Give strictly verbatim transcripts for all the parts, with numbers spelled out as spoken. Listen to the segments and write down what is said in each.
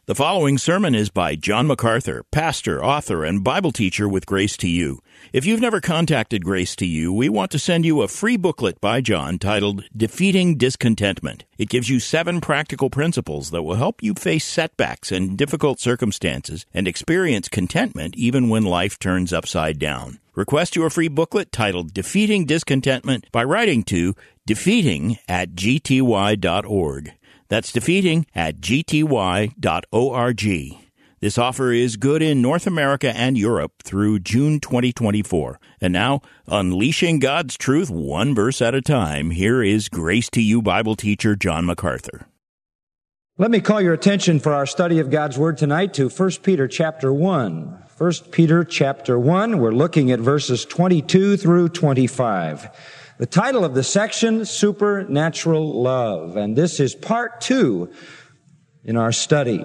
The following sermon is by John MacArthur, pastor, author, and Bible teacher with Grace to You. If you've never contacted Grace to You, we want to send you a free booklet by John titled Defeating Discontentment. It gives you seven practical principles that will help you face setbacks and difficult circumstances and experience contentment even when life turns upside down. Request your free booklet titled Defeating Discontentment by writing to defeating at g t y dot org. That's defeating at g t y dot org. This offer is good in North America and Europe through June twenty twenty-four. And now, unleashing God's truth one verse at a time, here is Grace to You Bible teacher John MacArthur. Let me call your attention for our study of God's Word tonight to First Peter chapter one. First Peter chapter one, we're looking at verses twenty-two through twenty-five. The title of the section, Supernatural Love, and this is part two in our study.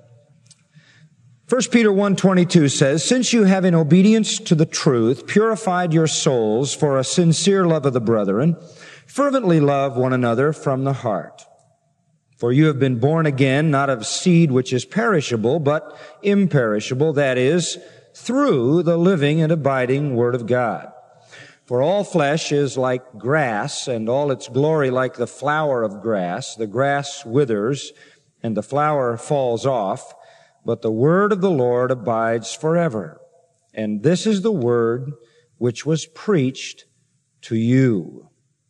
First Peter one twenty-two says, "Since you have in obedience to the truth purified your souls for a sincere love of the brethren, fervently love one another from the heart. For you have been born again, not of seed which is perishable, but imperishable, that is, through the living and abiding Word of God. For all flesh is like grass, and all its glory like the flower of grass. The grass withers, and the flower falls off, but the word of the Lord abides forever. And this is the word which was preached to you."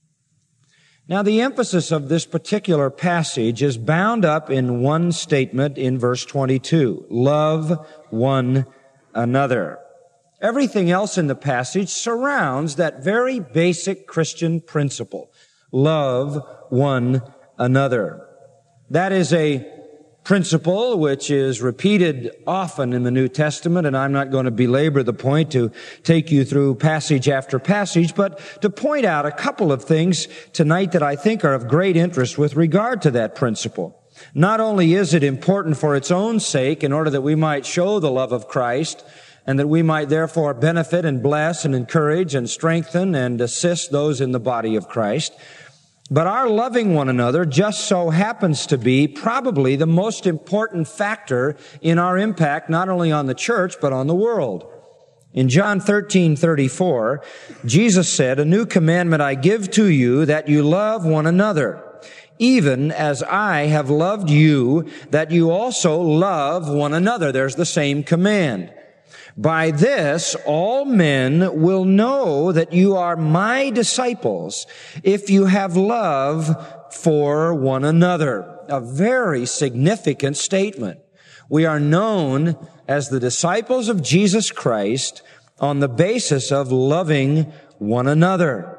Now, the emphasis of this particular passage is bound up in one statement in verse twenty-two. Love one another. Everything else in the passage surrounds that very basic Christian principle. Love one another. That is a principle which is repeated often in the New Testament, and I'm not going to belabor the point to take you through passage after passage, but to point out a couple of things tonight that I think are of great interest with regard to that principle. Not only is it important for its own sake in order that we might show the love of Christ, and that we might therefore benefit and bless and encourage and strengthen and assist those in the body of Christ. But our loving one another just so happens to be probably the most important factor in our impact, not only on the church, but on the world. In John thirteen thirty-four, Jesus said, "A new commandment I give to you, that you love one another, even as I have loved you, that you also love one another." There's the same command. "By this all men will know that you are my disciples, if you have love for one another." A very significant statement. We are known as the disciples of Jesus Christ on the basis of loving one another.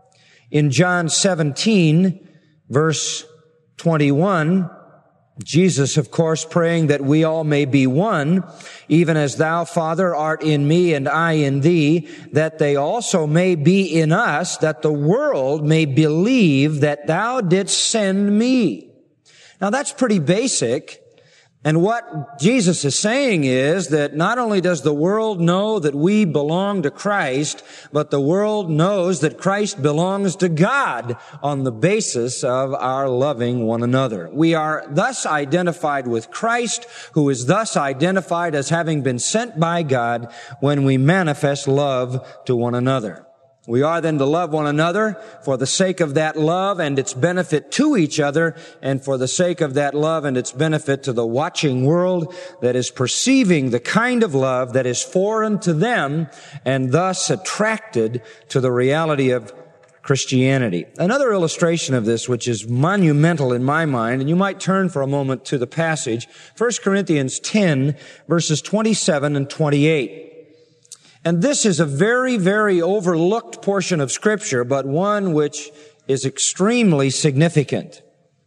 In John seventeen, verse twenty-one, Jesus, of course, praying that we all may be one, even as thou, Father, art in me and I in thee, that they also may be in us, that the world may believe that thou didst send me. Now, that's pretty basic. And what Jesus is saying is that not only does the world know that we belong to Christ, but the world knows that Christ belongs to God on the basis of our loving one another. We are thus identified with Christ, who is thus identified as having been sent by God when we manifest love to one another. We are then to love one another for the sake of that love and its benefit to each other, and for the sake of that love and its benefit to the watching world that is perceiving the kind of love that is foreign to them and thus attracted to the reality of Christianity. Another illustration of this, which is monumental in my mind, and you might turn for a moment to the passage, First Corinthians ten, verses twenty-seven and twenty-eight. And this is a very, very overlooked portion of Scripture, but one which is extremely significant.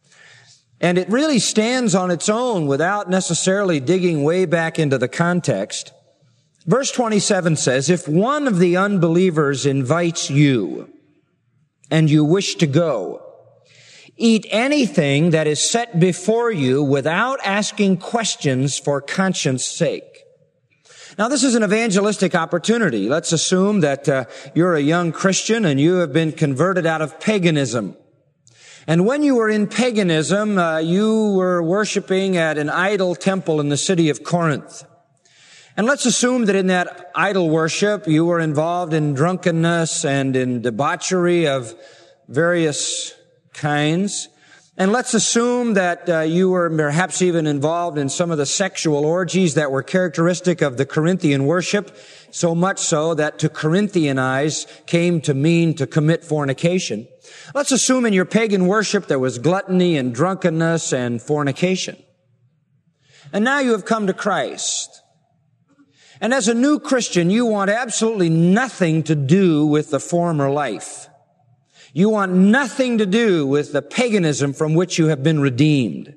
And it really stands on its own without necessarily digging way back into the context. Verse twenty-seven says, "If one of the unbelievers invites you, and you wish to go, eat anything that is set before you without asking questions for conscience sake." Now, this is an evangelistic opportunity. Let's assume that uh, you're a young Christian and you have been converted out of paganism. And when you were in paganism, uh, you were worshiping at an idol temple in the city of Corinth. And let's assume that in that idol worship, you were involved in drunkenness and in debauchery of various kinds. And let's assume that uh, you were perhaps even involved in some of the sexual orgies that were characteristic of the Corinthian worship, so much so that to Corinthianize came to mean to commit fornication. Let's assume in your pagan worship there was gluttony and drunkenness and fornication. And now you have come to Christ. And as a new Christian, you want absolutely nothing to do with the former life. You want nothing to do with the paganism from which you have been redeemed.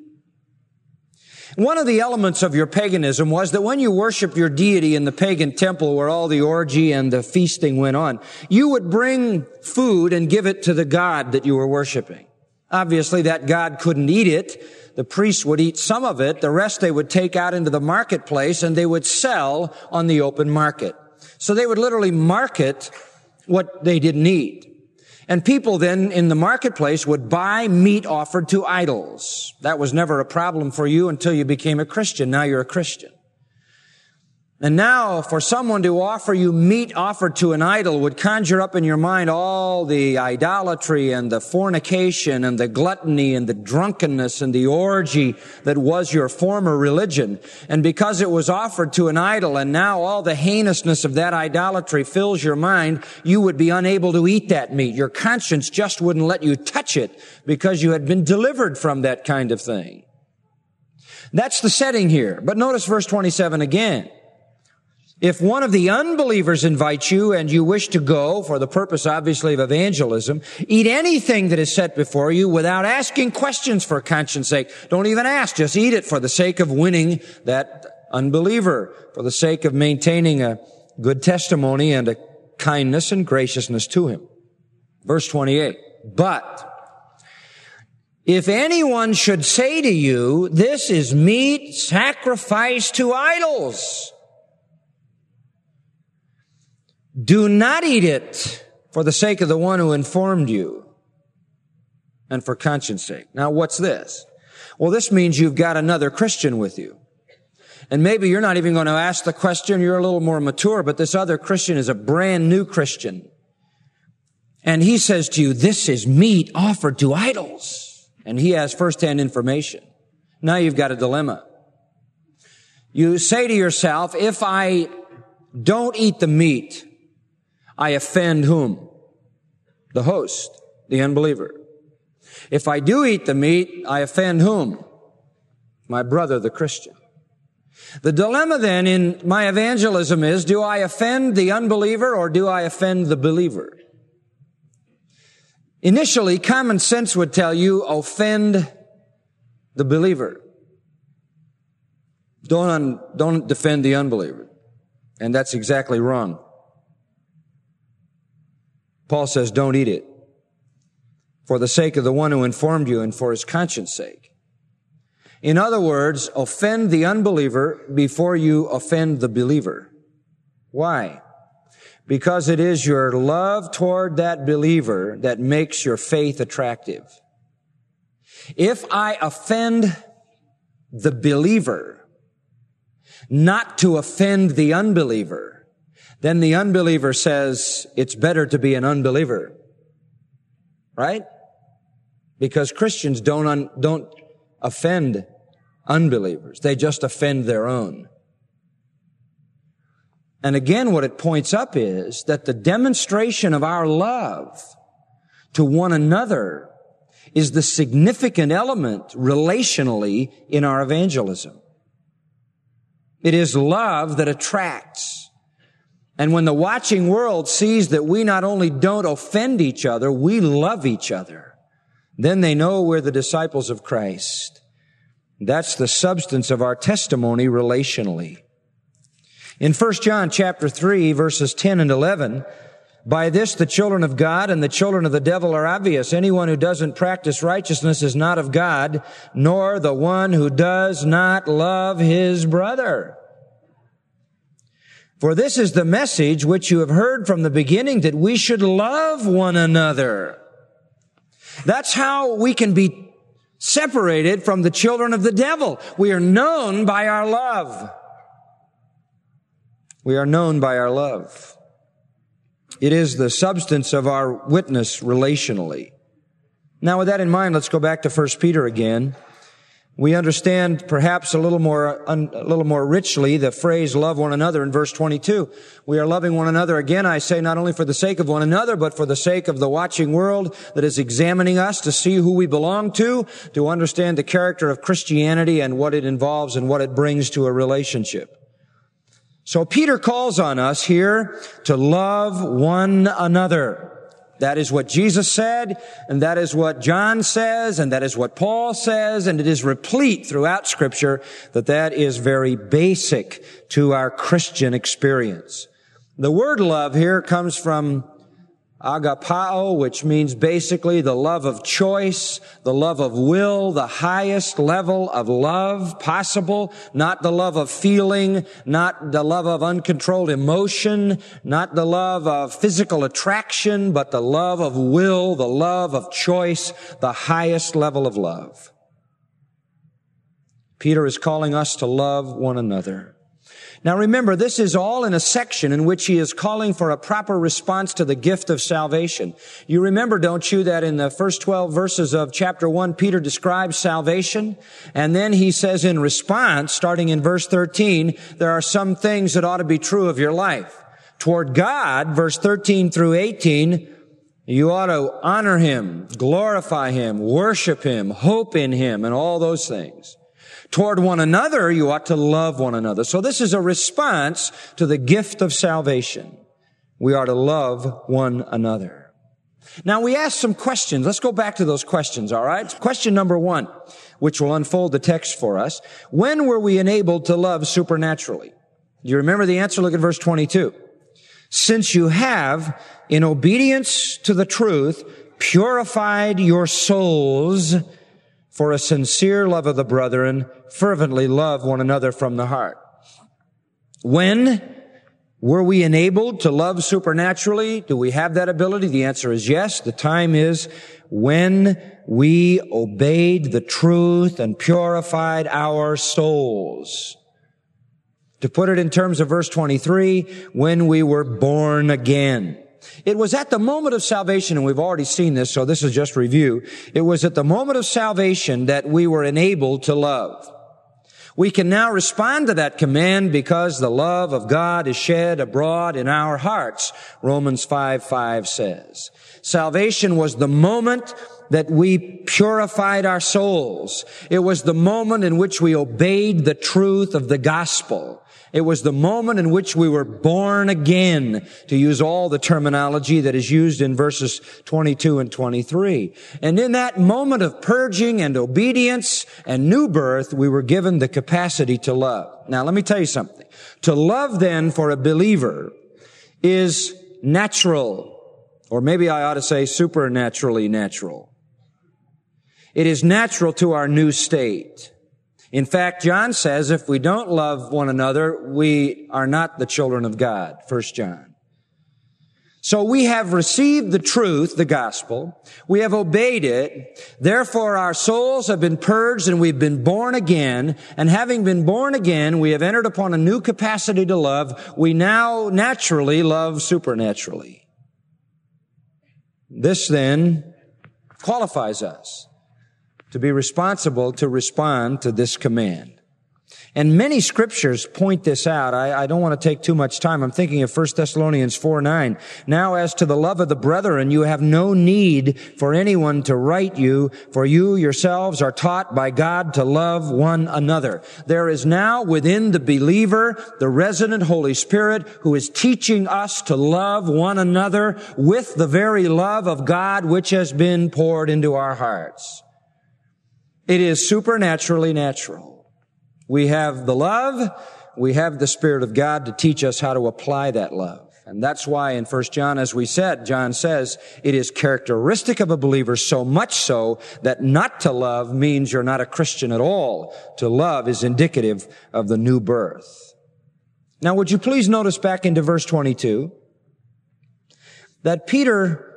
One of the elements of your paganism was that when you worshiped your deity in the pagan temple where all the orgy and the feasting went on, you would bring food and give it to the god that you were worshiping. Obviously, that god couldn't eat it. The priests would eat some of it. The rest they would take out into the marketplace and they would sell on the open market. So they would literally market what they didn't eat. And people then in the marketplace would buy meat offered to idols. That was never a problem for you until you became a Christian. Now you're a Christian. And now for someone to offer you meat offered to an idol would conjure up in your mind all the idolatry and the fornication and the gluttony and the drunkenness and the orgy that was your former religion. And because it was offered to an idol and now all the heinousness of that idolatry fills your mind, you would be unable to eat that meat. Your conscience just wouldn't let you touch it because you had been delivered from that kind of thing. That's the setting here. But notice verse twenty-seven again. If one of the unbelievers invites you and you wish to go, for the purpose obviously of evangelism, eat anything that is set before you without asking questions for conscience sake. Don't even ask, just eat it for the sake of winning that unbeliever, for the sake of maintaining a good testimony and a kindness and graciousness to him. Verse twenty-eight, but if anyone should say to you, this is meat sacrificed to idols, do not eat it for the sake of the one who informed you and for conscience sake. Now, what's this? Well, this means you've got another Christian with you. And maybe you're not even going to ask the question. You're a little more mature, but this other Christian is a brand new Christian. And he says to you, this is meat offered to idols. And he has firsthand information. Now you've got a dilemma. You say to yourself, if I don't eat the meat, I offend whom? The host, the unbeliever. If I do eat the meat, I offend whom? My brother, the Christian. The dilemma then in my evangelism is, do I offend the unbeliever or do I offend the believer? Initially, common sense would tell you, offend the believer. Don't, un, don't defend the unbeliever. And that's exactly wrong. Paul says, don't eat it for the sake of the one who informed you and for his conscience sake. In other words, offend the unbeliever before you offend the believer. Why? Because it is your love toward that believer that makes your faith attractive. If I offend the believer, not to offend the unbeliever, then the unbeliever says it's better to be an unbeliever. Right? Because Christians don't un, don't offend unbelievers. They just offend their own. And again, what it points up is that the demonstration of our love to one another is the significant element relationally in our evangelism. It is love that attracts. And when the watching world sees that we not only don't offend each other, we love each other, then they know we're the disciples of Christ. That's the substance of our testimony relationally. In First John chapter three, verses ten and eleven, by this the children of God and the children of the devil are obvious. Anyone who doesn't practice righteousness is not of God, nor the one who does not love his brother. For this is the message which you have heard from the beginning, that we should love one another. That's how we can be separated from the children of the devil. We are known by our love. We are known by our love. It is the substance of our witness relationally. Now, with that in mind, let's go back to First Peter again. We understand perhaps a little more, a little more richly the phrase love one another in verse twenty-two. We are loving one another again, I say, not only for the sake of one another, but for the sake of the watching world that is examining us to see who we belong to, to understand the character of Christianity and what it involves and what it brings to a relationship. So Peter calls on us here to love one another. That is what Jesus said, and that is what John says, and that is what Paul says, and it is replete throughout Scripture that that is very basic to our Christian experience. The word love here comes from agapao, which means basically the love of choice, the love of will, the highest level of love possible, not the love of feeling, not the love of uncontrolled emotion, not the love of physical attraction, but the love of will, the love of choice, the highest level of love. Peter is calling us to love one another. Now remember, this is all in a section in which he is calling for a proper response to the gift of salvation. You remember, don't you, that in the first twelve verses of chapter one, Peter describes salvation, and then he says in response, starting in verse thirteen, there are some things that ought to be true of your life. Toward God, verse thirteen through eighteen, you ought to honor Him, glorify Him, worship Him, hope in Him, and all those things. Toward one another, you ought to love one another. So this is a response to the gift of salvation. We are to love one another. Now we ask some questions. Let's go back to those questions, all right? Question number one, which will unfold the text for us. When were we enabled to love supernaturally? Do you remember the answer? Look at verse twenty-two. Since you have, in obedience to the truth, purified your souls for a sincere love of the brethren, fervently love one another from the heart. When were we enabled to love supernaturally? Do we have that ability? The answer is yes. The time is when we obeyed the truth and purified our souls. To put it in terms of verse twenty-three, when we were born again. It was at the moment of salvation, and we've already seen this, so this is just review. It was at the moment of salvation that we were enabled to love. We can now respond to that command because the love of God is shed abroad in our hearts, Romans five five says. Salvation was the moment that we purified our souls. It was the moment in which we obeyed the truth of the gospel. It was the moment in which we were born again, to use all the terminology that is used in verses twenty-two and twenty-three. And in that moment of purging and obedience and new birth, we were given the capacity to love. Now, let me tell you something. To love, then, for a believer is natural, or maybe I ought to say supernaturally natural. It is natural to our new state. In fact, John says if we don't love one another, we are not the children of God, First John. So we have received the truth, the gospel. We have obeyed it. Therefore, our souls have been purged and we've been born again. And having been born again, we have entered upon a new capacity to love. We now naturally love supernaturally. This then qualifies us to be responsible to respond to this command. And many scriptures point this out. I, I don't want to take too much time. I'm thinking of First Thessalonians four nine. Now as to the love of the brethren, you have no need for anyone to write you, for you yourselves are taught by God to love one another. There is now within the believer the resident Holy Spirit who is teaching us to love one another with the very love of God which has been poured into our hearts. It is supernaturally natural. We have the love, we have the Spirit of God to teach us how to apply that love. And that's why in First John, as we said, John says, it is characteristic of a believer so much so that not to love means you're not a Christian at all. To love is indicative of the new birth. Now, would you please notice back into verse twenty-two that Peter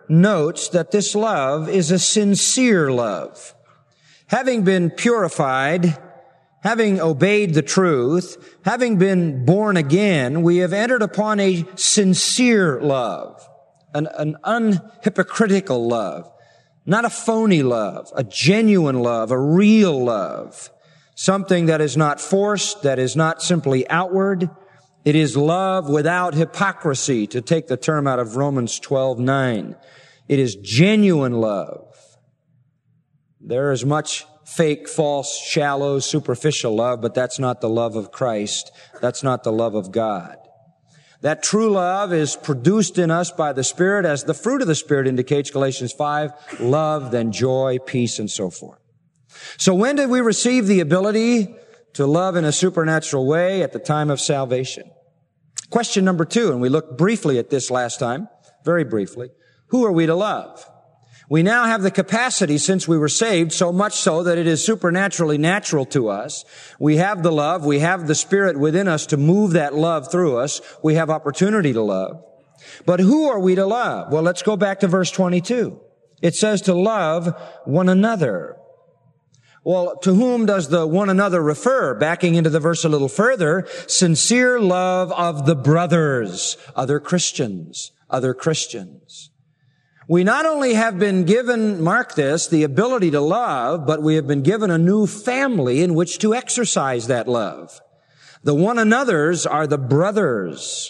notes that this love is a sincere love. Having been purified, having obeyed the truth, having been born again, we have entered upon a sincere love, an, an unhypocritical love, not a phony love, a genuine love, a real love, something that is not forced, that is not simply outward. It is love without hypocrisy, to take the term out of Romans twelve nine. It is genuine love. There is much fake, false, shallow, superficial love, but that's not the love of Christ. That's not the love of God. That true love is produced in us by the Spirit, as the fruit of the Spirit indicates, Galatians five, love, then joy, peace, and so forth. So when did we receive the ability to love in a supernatural way? At the time of salvation. Question number two, and we looked briefly at this last time, very briefly. Who are we to love? We now have the capacity, since we were saved, so much so that it is supernaturally natural to us. We have the love, we have the Spirit within us to move that love through us. We have opportunity to love. But who are we to love? Well, let's go back to verse twenty-two. It says to love one another. Well, to whom does the one another refer? Backing into the verse a little further, sincere love of the brothers, other Christians, other Christians. We not only have been given, mark this, the ability to love, but we have been given a new family in which to exercise that love. The one another's are the brothers.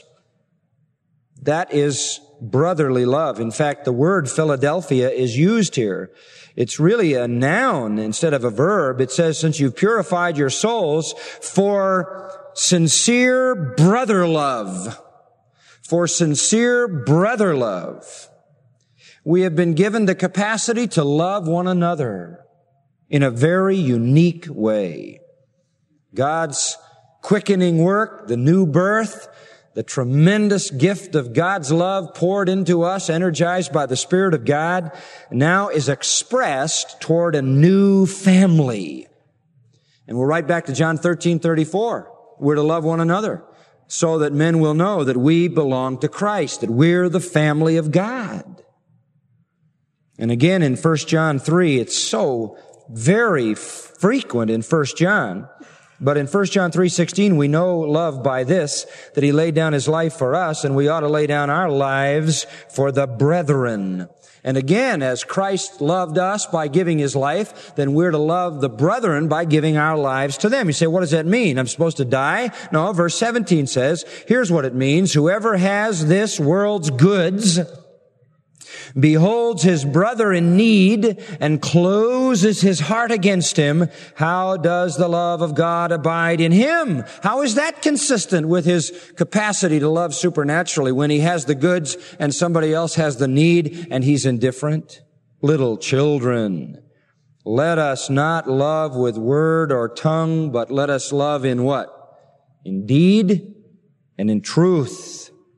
That is brotherly love. In fact, the word Philadelphia is used here. It's really a noun instead of a verb. It says, since you've purified your souls for sincere brother love. For sincere brother love. We have been given the capacity to love one another in a very unique way. God's quickening work, the new birth, the tremendous gift of God's love poured into us, energized by the Spirit of God, now is expressed toward a new family. And we're right back to John thirteen thirty-four. We're to love one another so that men will know that we belong to Christ, that we're the family of God. And again, in First John three, it's so very frequent in First John. But in First John three sixteen, we know love by this, that He laid down His life for us, and we ought to lay down our lives for the brethren. And again, as Christ loved us by giving His life, then we're to love the brethren by giving our lives to them. You say, what does that mean? I'm supposed to die? No, verse seventeen says, here's what it means. Whoever has this world's goods beholds his brother in need and closes his heart against him, how does the love of God abide in him? How is that consistent with his capacity to love supernaturally when he has the goods and somebody else has the need and he's indifferent? Little children, let us not love with word or tongue, but let us love in what? In deed and in truth.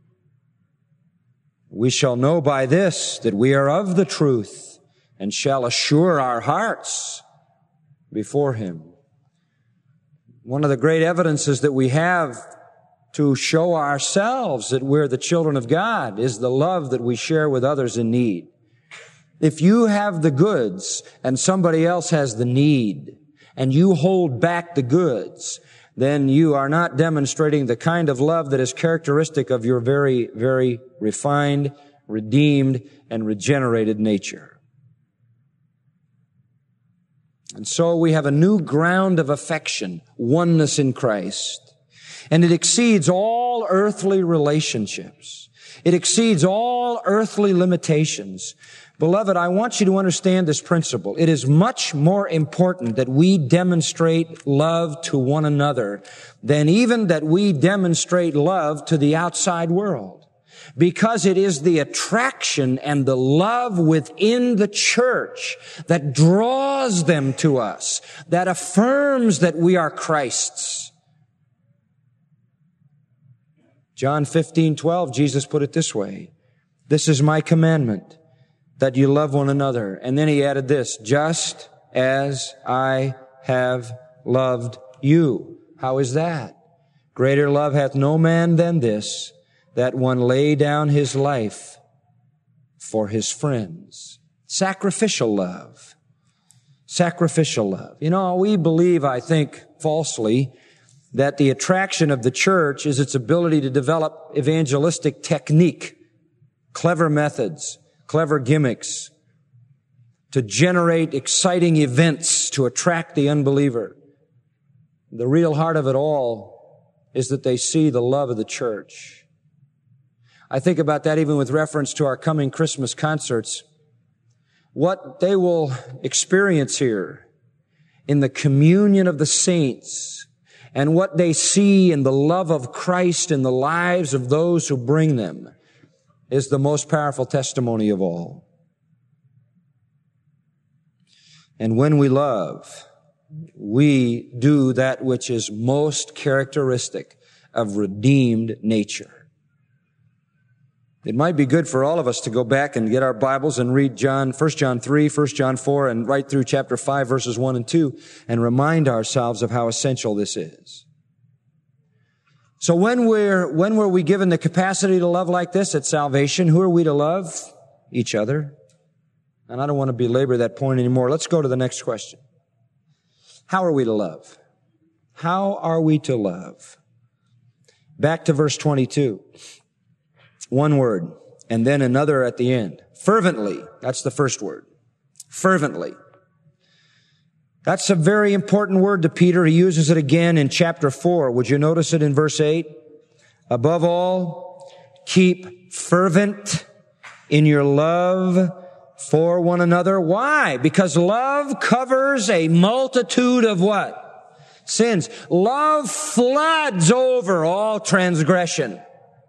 We shall know by this that we are of the truth and shall assure our hearts before Him. One of the great evidences that we have to show ourselves that we're the children of God is the love that we share with others in need. If you have the goods and somebody else has the need and you hold back the goods, then you are not demonstrating the kind of love that is characteristic of your very, very refined, redeemed, and regenerated nature. And so we have a new ground of affection, oneness in Christ. And it exceeds all earthly relationships. It exceeds all earthly limitations. Beloved, I want you to understand this principle. It is much more important that we demonstrate love to one another than even that we demonstrate love to the outside world. Because it is the attraction and the love within the church that draws them to us, that affirms that we are Christ's. John fifteen twelve, Jesus put it this way, this is my commandment, that you love one another. And then He added this, just as I have loved you. How is that? Greater love hath no man than this, that one lay down his life for his friends. Sacrificial love. Sacrificial love. You know, we believe, I think, falsely, that the attraction of the church is its ability to develop evangelistic technique, clever methods, clever gimmicks, to generate exciting events to attract the unbeliever. The real heart of it all is that they see the love of the church. I think about that even with reference to our coming Christmas concerts. What they will experience here in the communion of the saints and what they see in the love of Christ in the lives of those who bring them is the most powerful testimony of all. And when we love, we do that which is most characteristic of redeemed nature. It might be good for all of us to go back and get our Bibles and read John, First John three, First John four, and right through chapter five, verses one and two, and remind ourselves of how essential this is. So when we're, when were we given the capacity to love like this at salvation? Who are we to love? Each other. And I don't want to belabor that point anymore. Let's go to the next question. How are we to love? How are we to love? Back to verse twenty-two. One word, and then another at the end. Fervently. That's the first word. Fervently. That's a very important word to Peter. He uses it again in chapter four. Would you notice it in verse eight? Above all, keep fervent in your love for one another. Why? Because love covers a multitude of what? Sins. Love floods over all transgression.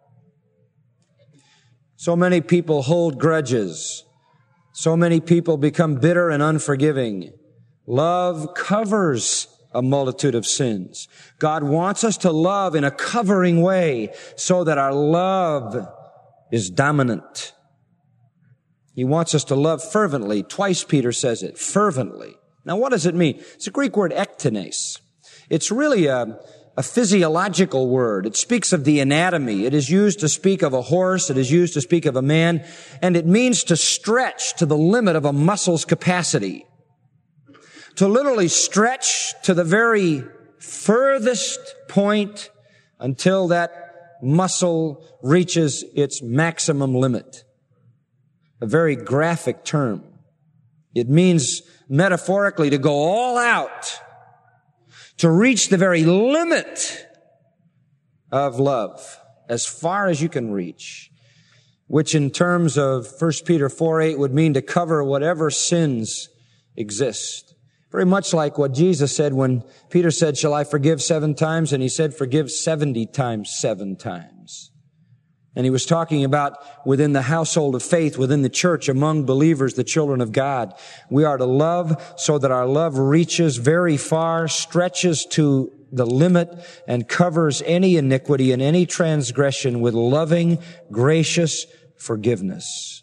So many people hold grudges. So many people become bitter and unforgiving. Love covers a multitude of sins. God wants us to love in a covering way so that our love is dominant. He wants us to love fervently. Twice Peter says it, fervently. Now what does it mean? It's a Greek word ektenes. It's really a, a physiological word. It speaks of the anatomy. It is used to speak of a horse. It is used to speak of a man. And it means to stretch to the limit of a muscle's capacity. To literally stretch to the very furthest point until that muscle reaches its maximum limit. A very graphic term. It means metaphorically to go all out, to reach the very limit of love, as far as you can reach, which in terms of First Peter four eight would mean to cover whatever sins exist. Very much like what Jesus said when Peter said, shall I forgive seven times? And he said, forgive seventy times seven times. And he was talking about within the household of faith, within the church, among believers, the children of God. We are to love so that our love reaches very far, stretches to the limit, and covers any iniquity and any transgression with loving, gracious forgiveness.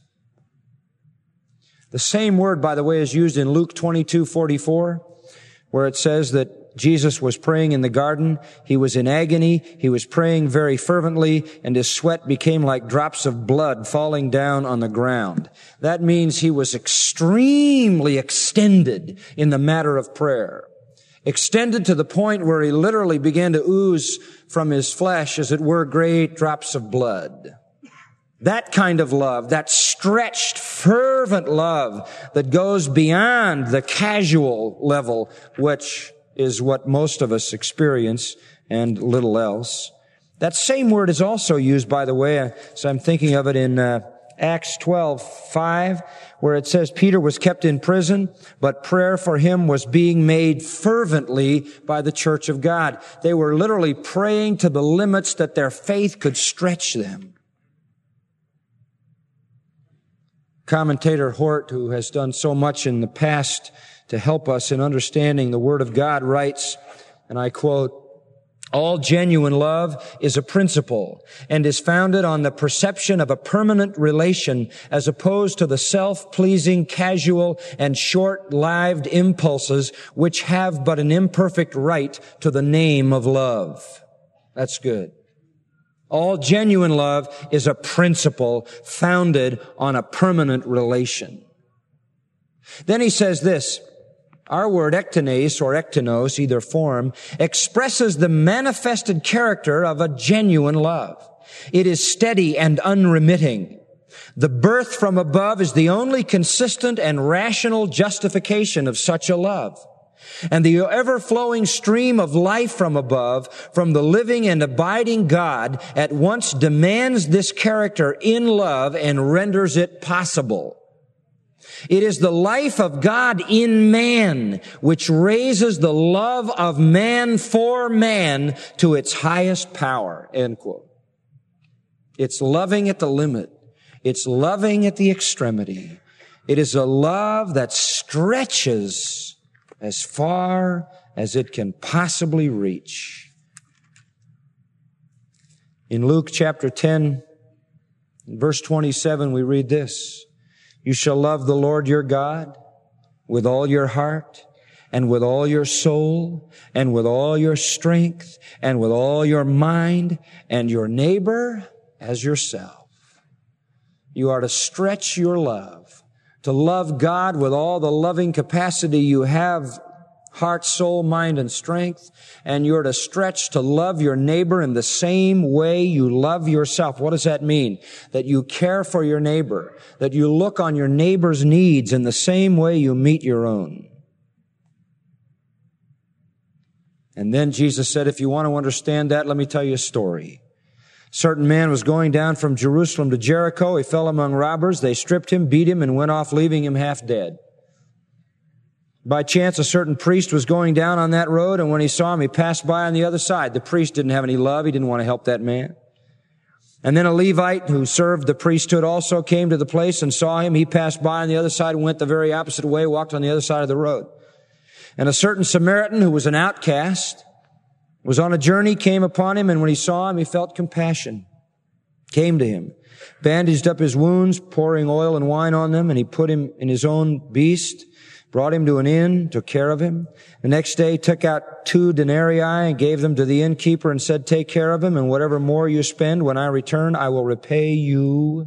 The same word, by the way, is used in Luke twenty-two forty-four, where it says that Jesus was praying in the garden. He was in agony. He was praying very fervently, and his sweat became like drops of blood falling down on the ground. That means he was extremely extended in the matter of prayer. Extended to the point where he literally began to ooze from his flesh, as it were, great drops of blood. That kind of love, that stretched, fervent love that goes beyond the casual level, which is what most of us experience and little else. That same word is also used, by the way, so I'm thinking of it in uh, Acts twelve five, where it says Peter was kept in prison, but prayer for him was being made fervently by the church of God. They were literally praying to the limits that their faith could stretch them. Commentator Hort, who has done so much in the past to help us in understanding the Word of God, writes, and I quote, all genuine love is a principle and is founded on the perception of a permanent relation as opposed to the self-pleasing, casual, and short-lived impulses which have but an imperfect right to the name of love. That's good. All genuine love is a principle founded on a permanent relation. Then he says this, our word ektenes or ektenos, either form, expresses the manifested character of a genuine love. It is steady and unremitting. The birth from above is the only consistent and rational justification of such a love. And the ever-flowing stream of life from above, from the living and abiding God, at once demands this character in love and renders it possible. It is the life of God in man which raises the love of man for man to its highest power, end quote. It's loving at the limit. It's loving at the extremity. It is a love that stretches as far as it can possibly reach. In Luke chapter ten, verse twenty-seven, we read this. You shall love the Lord your God with all your heart and with all your soul and with all your strength and with all your mind, and your neighbor as yourself. You are to stretch your love, to love God with all the loving capacity you have, heart, soul, mind, and strength, and you're to stretch to love your neighbor in the same way you love yourself. What does that mean? That you care for your neighbor, that you look on your neighbor's needs in the same way you meet your own. And then Jesus said, if you want to understand that, let me tell you a story. A certain man was going down from Jerusalem to Jericho. He fell among robbers. They stripped him, beat him, and went off, leaving him half dead. By chance, a certain priest was going down on that road, and when he saw him, he passed by on the other side. The priest didn't have any love. He didn't want to help that man. And then a Levite who served the priesthood also came to the place and saw him. He passed by on the other side and went the very opposite way, walked on the other side of the road. And a certain Samaritan who was an outcast was on a journey, came upon him, and when he saw him, he felt compassion, came to him, bandaged up his wounds, pouring oil and wine on them, and he put him in his own beast, brought him to an inn, took care of him. The next day, took out two denarii and gave them to the innkeeper and said, take care of him, and whatever more you spend, when I return, I will repay you.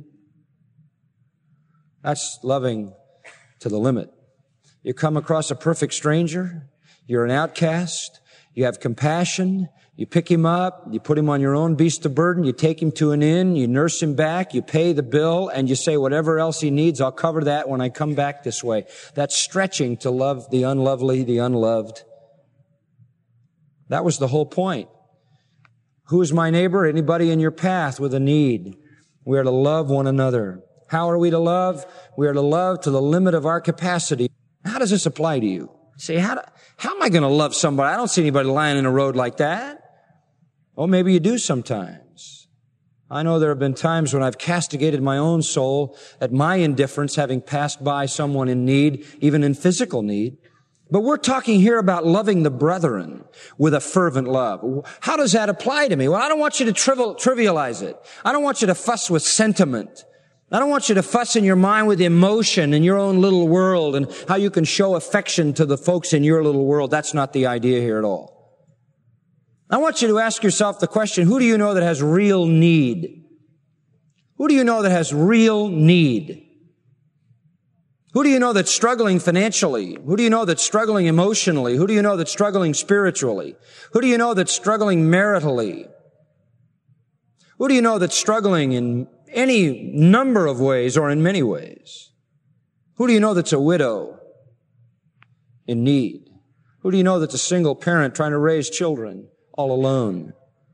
That's loving to the limit. You come across a perfect stranger, you're an outcast, you have compassion, you pick him up, you put him on your own beast of burden, you take him to an inn, you nurse him back, you pay the bill, and you say, whatever else he needs, I'll cover that when I come back this way. That's stretching to love the unlovely, the unloved. That was the whole point. Who is my neighbor? Anybody in your path with a need. We are to love one another. How are we to love? We are to love to the limit of our capacity. How does this apply to you? You say, how, do, how am I going to love somebody? I don't see anybody lying in a road like that. Oh, maybe you do sometimes. I know there have been times when I've castigated my own soul at my indifference, having passed by someone in need, even in physical need. But we're talking here about loving the brethren with a fervent love. How does that apply to me? Well, I don't want you to trivial, trivialize it. I don't want you to fuss with sentiment. I don't want you to fuss in your mind with emotion in your own little world and how you can show affection to the folks in your little world. That's not the idea here at all. I want you to ask yourself the question, who do you know that has real need? Who do you know that has real need? Who do you know that's struggling financially? Who do you know that's struggling emotionally? Who do you know that's struggling spiritually? Who do you know that's struggling maritally? Who do you know that's struggling in any number of ways or in many ways? Who do you know that's a widow in need? Who do you know that's a single parent trying to raise children all alone?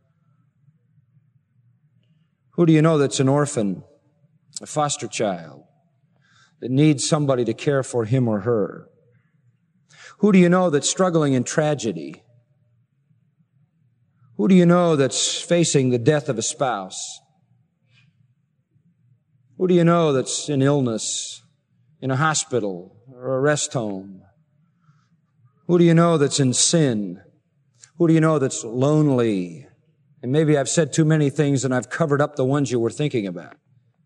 Who do you know that's an orphan, a foster child, that needs somebody to care for him or her? Who do you know that's struggling in tragedy? Who do you know that's facing the death of a spouse? Who do you know that's in illness, in a hospital or a rest home? Who do you know that's in sin? Who do you know that's lonely? And maybe I've said too many things and I've covered up the ones you were thinking about.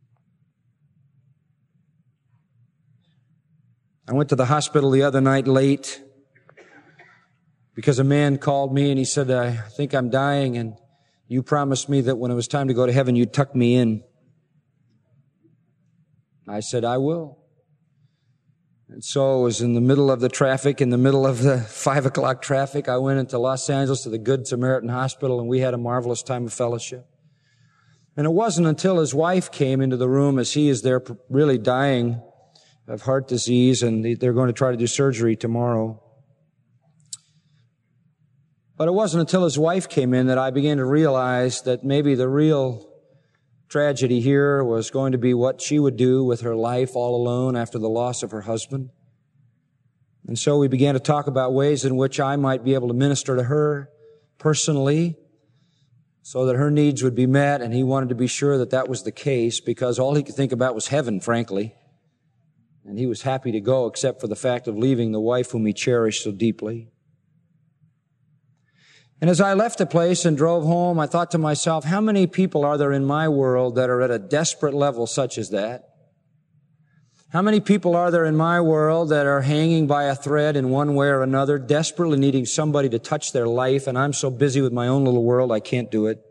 I went to the hospital the other night late because a man called me and he said, I think I'm dying. And You promised me that when it was time to go to heaven, you'd tuck me in. I said, I will. And so it was in the middle of the traffic, in the middle of the five o'clock traffic. I went into Los Angeles to the Good Samaritan Hospital, and we had a marvelous time of fellowship. And it wasn't until his wife came into the room as he is there really dying of heart disease, and they're going to try to do surgery tomorrow. But it wasn't until his wife came in that I began to realize that maybe the real tragedy here was going to be what she would do with her life all alone after the loss of her husband. And so we began to talk about ways in which I might be able to minister to her personally so that her needs would be met, and he wanted to be sure that that was the case because all he could think about was heaven, frankly. And he was happy to go except for the fact of leaving the wife whom he cherished so deeply. And as I left the place and drove home, I thought to myself, how many people are there in my world that are at a desperate level such as that? How many people are there in my world that are hanging by a thread in one way or another, desperately needing somebody to touch their life, and I'm so busy with my own little world, I can't do it?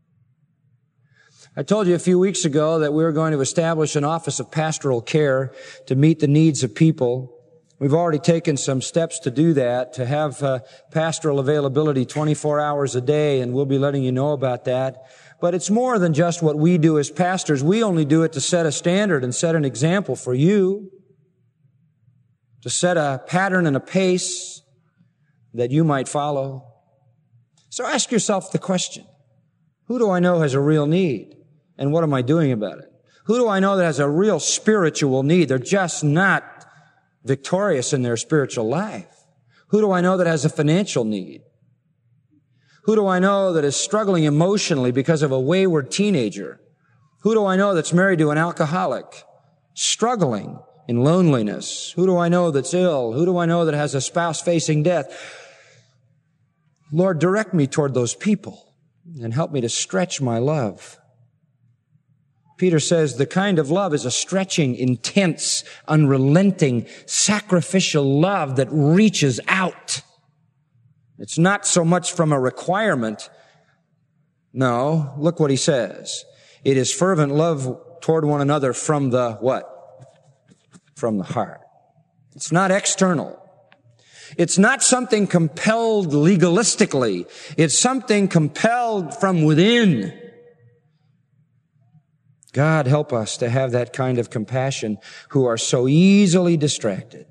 I told you a few weeks ago that we were going to establish an office of pastoral care to meet the needs of people. We've already taken some steps to do that, to have uh, pastoral availability twenty-four hours a day, and we'll be letting you know about that. But it's more than just what we do as pastors. We only do it to set a standard and set an example for you, to set a pattern and a pace that you might follow. So ask yourself the question, who do I know has a real need, and what am I doing about it? Who do I know that has a real spiritual need? They're just not victorious in their spiritual life. Who do I know that has a financial need? Who do I know that is struggling emotionally because of a wayward teenager? Who do I know that's married to an alcoholic, struggling in loneliness? Who do I know that's ill? Who do I know that has a spouse facing death? Lord, direct me toward those people and help me to stretch my love. Peter says the kind of love is a stretching, intense, unrelenting, sacrificial love that reaches out. It's not so much from a requirement. No, look what he says. It is fervent love toward one another from the what? From the heart. It's not external. It's not something compelled legalistically. It's something compelled from within. God, help us to have that kind of compassion who are so easily distracted.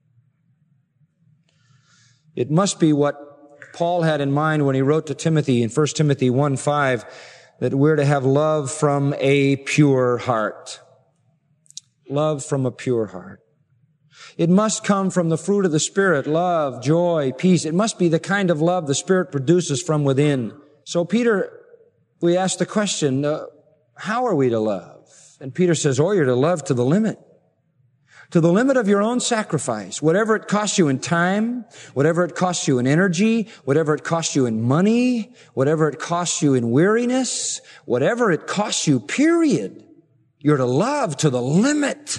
It must be what Paul had in mind when he wrote to Timothy in First Timothy one five, that we're to have love from a pure heart. Love from a pure heart. It must come from the fruit of the Spirit, love, joy, peace. It must be the kind of love the Spirit produces from within. So Peter, we asked the question, uh, how are we to love? And Peter says, oh, you're to love to the limit. To the limit of your own sacrifice. Whatever it costs you in time, whatever it costs you in energy, whatever it costs you in money, whatever it costs you in weariness, whatever it costs you, period. You're to love to the limit.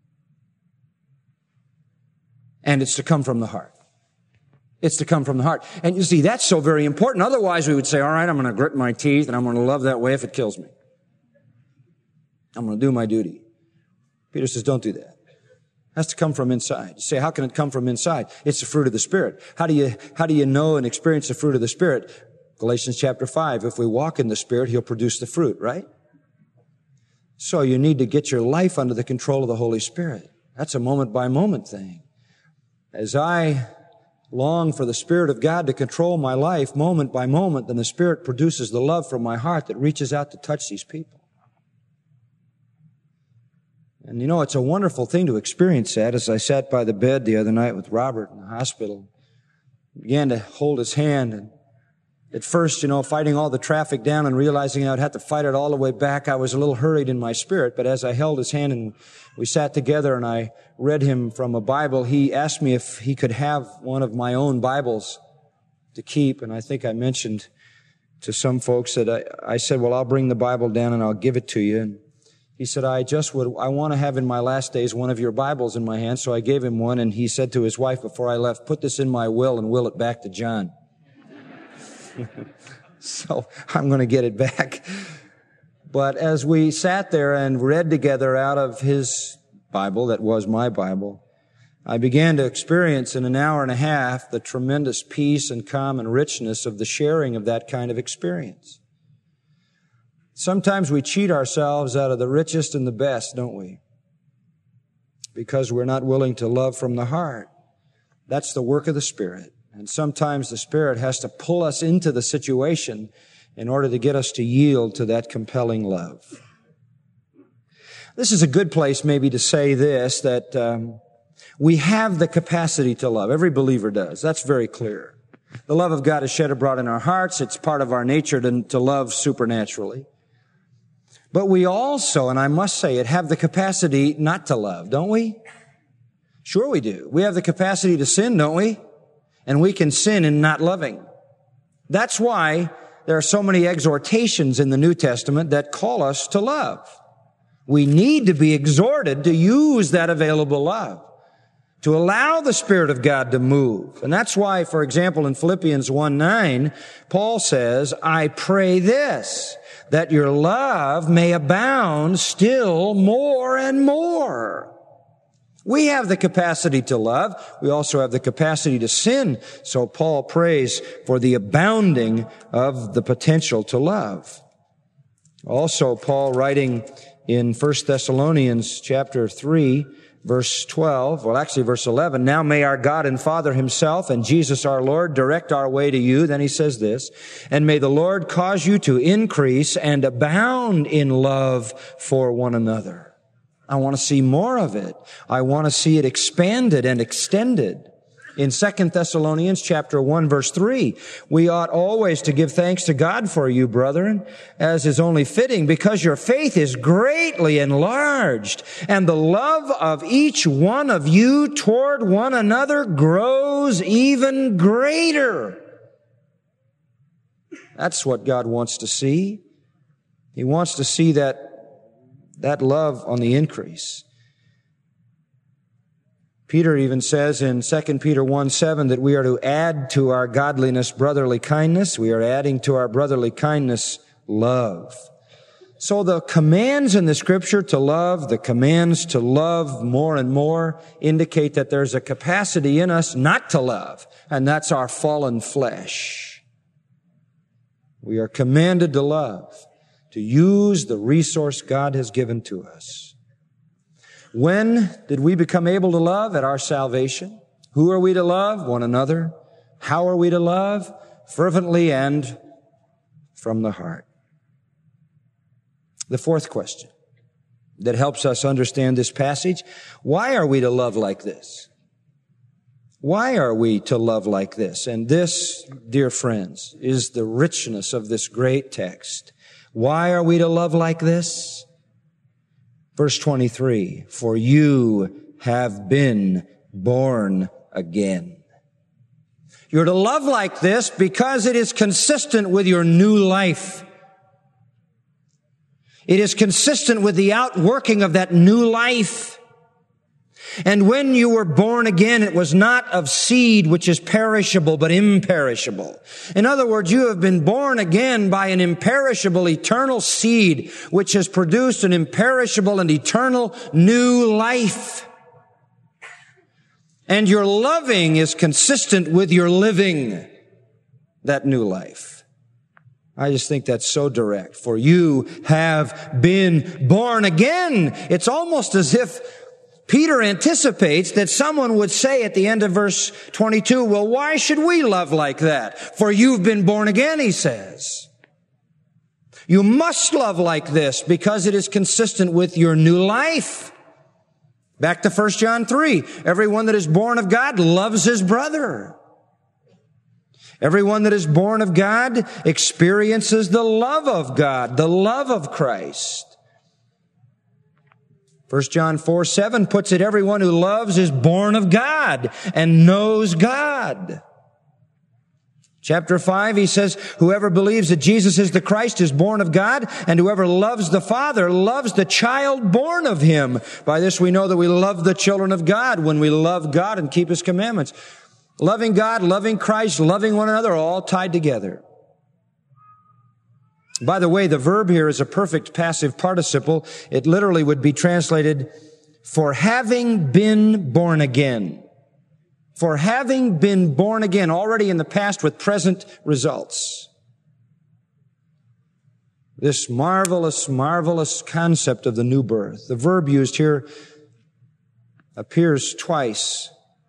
And it's to come from the heart. It's to come from the heart. And you see, that's so very important. Otherwise, we would say, all right, I'm going to grit my teeth and I'm going to love that way if it kills me. I'm going to do my duty. Peter says, don't do that. It has to come from inside. You say, how can it come from inside? It's the fruit of the Spirit. How do you, how do you know and experience the fruit of the Spirit? Galatians chapter five, if we walk in the Spirit, He'll produce the fruit, right? So you need to get your life under the control of the Holy Spirit. That's a moment by moment thing. As I long for the Spirit of God to control my life moment by moment, then the Spirit produces the love from my heart that reaches out to touch these people. And you know, it's a wonderful thing to experience that. As I sat by the bed the other night with Robert in the hospital, I began to hold his hand, and at first, you know, fighting all the traffic down and realizing I'd have to fight it all the way back, I was a little hurried in my spirit. But as I held his hand and we sat together and I read him from a Bible, he asked me if he could have one of my own Bibles to keep. And I think I mentioned to some folks that I, I said, well, I'll bring the Bible down and I'll give it to you. And he said, I just would, I want to have in my last days one of your Bibles in my hand. So I gave him one, and he said to his wife before I left, put this in my will and will it back to John. So I'm going to get it back. But as we sat there and read together out of his Bible, that was my Bible, I began to experience in an hour and a half the tremendous peace and calm and richness of the sharing of that kind of experience. Sometimes we cheat ourselves out of the richest and the best, don't we? Because we're not willing to love from the heart. That's the work of the Spirit. And sometimes the Spirit has to pull us into the situation in order to get us to yield to that compelling love. This is a good place maybe to say this, that um, we have the capacity to love. Every believer does. That's very clear. The love of God is shed abroad in our hearts. It's part of our nature to, to love supernaturally. But we also, and I must say it, have the capacity not to love, don't we? Sure we do. We have the capacity to sin, don't we? And we can sin in not loving. That's why there are so many exhortations in the New Testament that call us to love. We need to be exhorted to use that available love, to allow the Spirit of God to move. And that's why, for example, in Philippians one nine, Paul says, I pray this, that your love may abound still more and more. We have the capacity to love. We also have the capacity to sin. So Paul prays for the abounding of the potential to love. Also, Paul writing in First Thessalonians chapter three, verse twelve, well, actually verse eleven, now may our God and Father himself and Jesus our Lord direct our way to you. Then he says this, and may the Lord cause you to increase and abound in love for one another. I want to see more of it. I want to see it expanded and extended. In Second Thessalonians chapter one, verse three, we ought always to give thanks to God for you, brethren, as is only fitting, because your faith is greatly enlarged, and the love of each one of you toward one another grows even greater. That's what God wants to see. He wants to see that that love on the increase. Peter even says in Second Peter one seven that we are to add to our godliness brotherly kindness. We are adding to our brotherly kindness love. So the commands in the Scripture to love, the commands to love more and more indicate that there's a capacity in us not to love, and that's our fallen flesh. We are commanded to love, to use the resource God has given to us. When did we become able to love? At our salvation. Who are we to love? One another. How are we to love? Fervently and from the heart. The fourth question that helps us understand this passage, why are we to love like this? Why are we to love like this? And this, dear friends, is the richness of this great text. Why are we to love like this? Verse twenty-three, for you have been born again. You're to love like this because it is consistent with your new life. It is consistent with the outworking of that new life. And when you were born again, it was not of seed which is perishable, but imperishable. In other words, you have been born again by an imperishable, eternal seed, which has produced an imperishable and eternal new life. And your loving is consistent with your living that new life. I just think that's so direct. For you have been born again. It's almost as if Peter anticipates that someone would say at the end of verse twenty-two, well, why should we love like that? For you've been born again, he says. You must love like this because it is consistent with your new life. Back to First John three. Everyone that is born of God loves his brother. Everyone that is born of God experiences the love of God, the love of Christ. First John four seven puts it, everyone who loves is born of God and knows God. Chapter five, he says, whoever believes that Jesus is the Christ is born of God, and whoever loves the Father loves the child born of him. By this we know that we love the children of God when we love God and keep his commandments. Loving God, loving Christ, loving one another are all tied together. By the way, the verb here is a perfect passive participle. It literally would be translated, for having been born again. For having been born again, already in the past with present results. This marvelous, marvelous concept of the new birth. The verb used here appears twice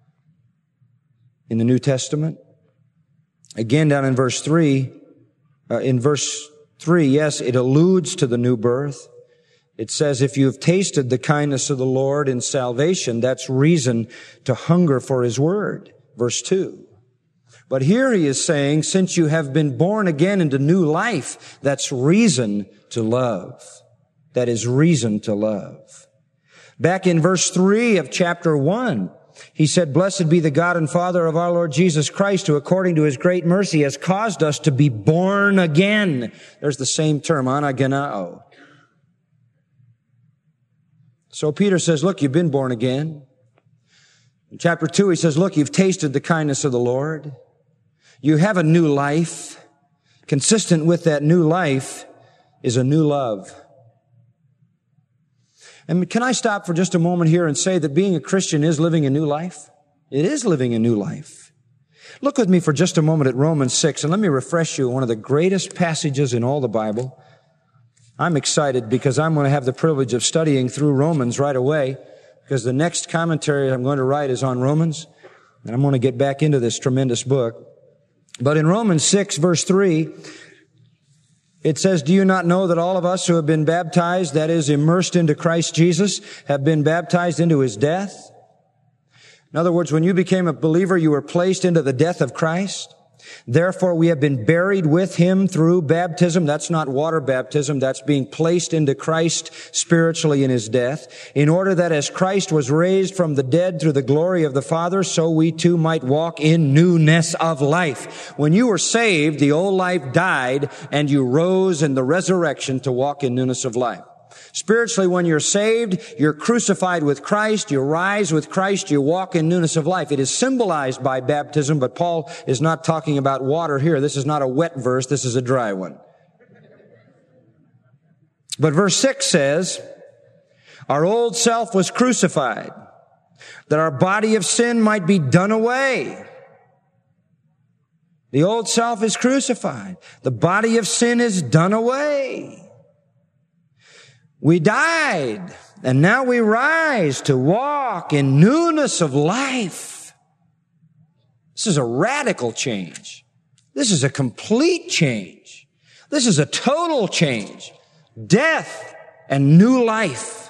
in the New Testament. Again, down in verse three, uh, in verse three, yes, it alludes to the new birth. It says, if you have tasted the kindness of the Lord in salvation, that's reason to hunger for His word. Verse two. But here he is saying, since you have been born again into new life, that's reason to love. That is reason to love. Back in verse three of chapter one, he said, blessed be the God and Father of our Lord Jesus Christ, who according to His great mercy has caused us to be born again. There's the same term, anagenao. So Peter says, look, you've been born again. In chapter two, he says, look, you've tasted the kindness of the Lord. You have a new life. Consistent with that new life is a new love. And can I stop for just a moment here and say that being a Christian is living a new life? It is living a new life. Look with me for just a moment at Romans six, and let me refresh you on one of the greatest passages in all the Bible. I'm excited because I'm going to have the privilege of studying through Romans right away, because the next commentary I'm going to write is on Romans, and I'm going to get back into this tremendous book. But in Romans six, verse three, it says, do you not know that all of us who have been baptized, that is, immersed into Christ Jesus, have been baptized into His death? In other words, when you became a believer, you were placed into the death of Christ. Therefore, we have been buried with Him through baptism. That's not water baptism. That's being placed into Christ spiritually in His death, in order that as Christ was raised from the dead through the glory of the Father, so we too might walk in newness of life. When you were saved, the old life died, and you rose in the resurrection to walk in newness of life. Spiritually, when you're saved, you're crucified with Christ, you rise with Christ, you walk in newness of life. It is symbolized by baptism, but Paul is not talking about water here. This is not a wet verse, this is a dry one. But verse six says, our old self was crucified, that our body of sin might be done away. The old self is crucified. The body of sin is done away. We died, and now we rise to walk in newness of life. This is a radical change. This is a complete change. This is a total change. Death and new life.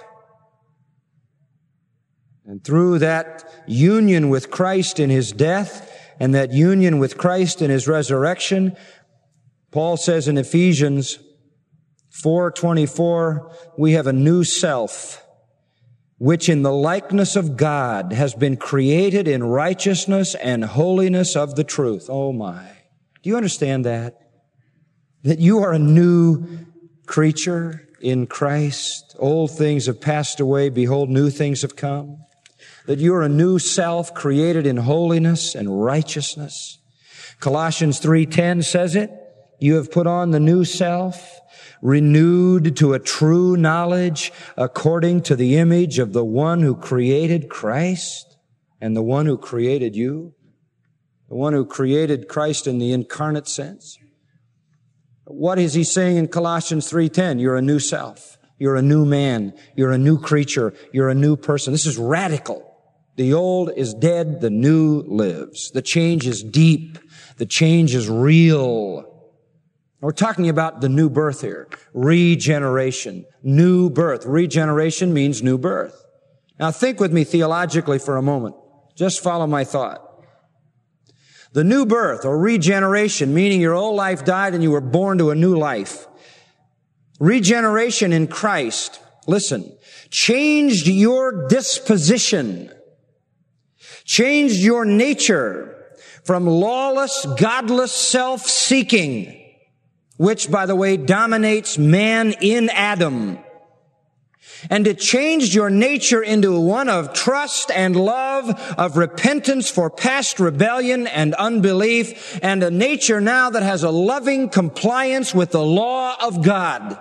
And through that union with Christ in His death and that union with Christ in His resurrection, Paul says in Ephesians four twenty-four, we have a new self, which in the likeness of God has been created in righteousness and holiness of the truth. Oh my. Do you understand that? That you are a new creature in Christ. Old things have passed away. Behold, new things have come. That you are a new self created in holiness and righteousness. Colossians three ten says it. You have put on the new self, renewed to a true knowledge according to the image of the one who created Christ and the one who created you, the one who created Christ in the incarnate sense. What is he saying in Colossians three ten? You're a new self. You're a new man. You're a new creature. You're a new person. This is radical. The old is dead. The new lives. The change is deep. The change is real. We're talking about the new birth here. Regeneration. New birth. Regeneration means new birth. Now think with me theologically for a moment. Just follow my thought. The new birth or regeneration, meaning your old life died and you were born to a new life. Regeneration in Christ, listen, changed your disposition, changed your nature from lawless, godless self-seeking, which, by the way, dominates man in Adam, And it changed your nature into one of trust and love, of repentance for past rebellion and unbelief, and a nature now that has a loving compliance with the law of God.